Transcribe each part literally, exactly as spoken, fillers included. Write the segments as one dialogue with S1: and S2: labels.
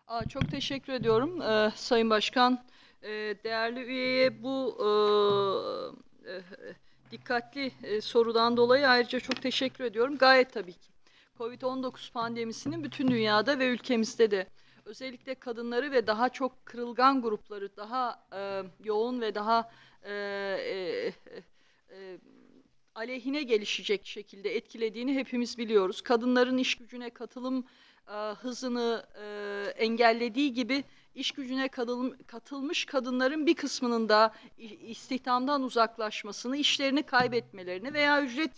S1: Aa, çok teşekkür ediyorum eee, Sayın Başkan. Eee, değerli üyeye bu eee, eh, dikkatli eee, sorudan dolayı ayrıca çok teşekkür ediyorum. Gayet tabii ki. Covid on dokuz pandemisinin bütün dünyada ve ülkemizde de özellikle kadınları ve daha çok kırılgan grupları daha eee, yoğun ve daha eee, eee, eee, aleyhine gelişecek şekilde etkilediğini hepimiz biliyoruz. Kadınların iş gücüne katılım e, hızını e, engellediği gibi iş gücüne katıl- katılmış kadınların bir kısmının da istihdamdan uzaklaşmasını, işlerini kaybetmelerini veya ücret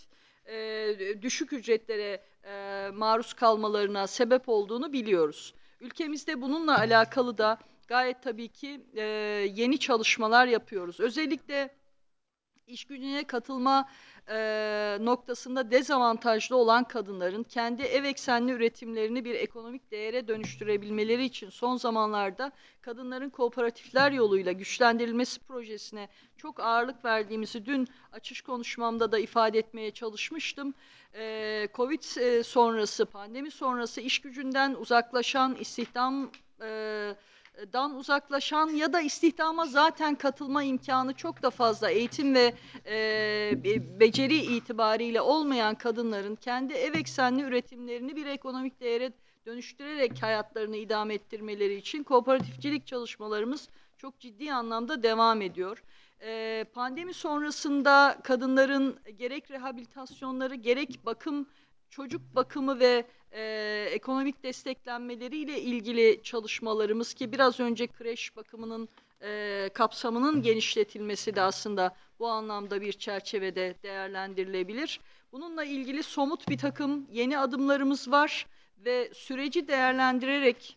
S1: e, düşük ücretlere e, maruz kalmalarına sebep olduğunu biliyoruz. Ülkemizde bununla alakalı da gayet tabii ki e, yeni çalışmalar yapıyoruz. Özellikle İş gücüne katılma e, noktasında dezavantajlı olan kadınların kendi ev eksenli üretimlerini bir ekonomik değere dönüştürebilmeleri için son zamanlarda kadınların kooperatifler yoluyla güçlendirilmesi projesine çok ağırlık verdiğimizi dün açış konuşmamda da ifade etmeye çalışmıştım. E, Covid e, sonrası, pandemi sonrası iş gücünden uzaklaşan, istihdam e, dan uzaklaşan ya da istihdama zaten katılma imkanı çok da fazla eğitim ve e, beceri itibariyle olmayan kadınların kendi ev eksenli üretimlerini bir ekonomik değere dönüştürerek hayatlarını idame ettirmeleri için kooperatifçilik çalışmalarımız çok ciddi anlamda devam ediyor. E, pandemi sonrasında kadınların gerek rehabilitasyonları gerek bakım, çocuk bakımı ve e, ekonomik desteklenmeleriyle ilgili çalışmalarımız ki biraz önce kreş bakımının e, kapsamının genişletilmesi de aslında bu anlamda bir çerçevede değerlendirilebilir. Bununla ilgili somut bir takım yeni adımlarımız var ve süreci değerlendirerek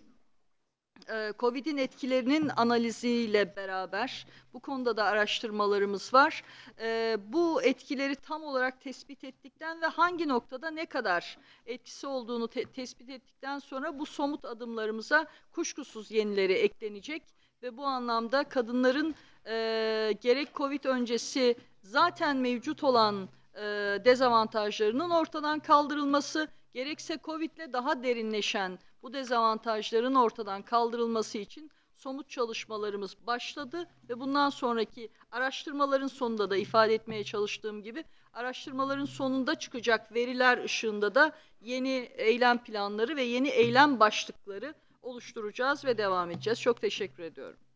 S1: e, Covid'in etkilerinin analiziyle beraber bu konuda da araştırmalarımız var. E, bu etkileri tam olarak tespit ettikten ve hangi noktada ne kadar etkisi olduğunu te- tespit ettikten sonra bu somut adımlarımıza kuşkusuz yenileri eklenecek ve bu anlamda kadınların e, gerek Covid öncesi zaten mevcut olan e, dezavantajlarının ortadan kaldırılması, gerekse Covid'le daha derinleşen bu dezavantajların ortadan kaldırılması için somut çalışmalarımız başladı ve bundan sonraki araştırmaların sonunda da ifade etmeye çalıştığım gibi araştırmaların sonunda çıkacak veriler ışığında da yeni eylem planları ve yeni eylem başlıkları oluşturacağız ve devam edeceğiz. Çok teşekkür ediyorum.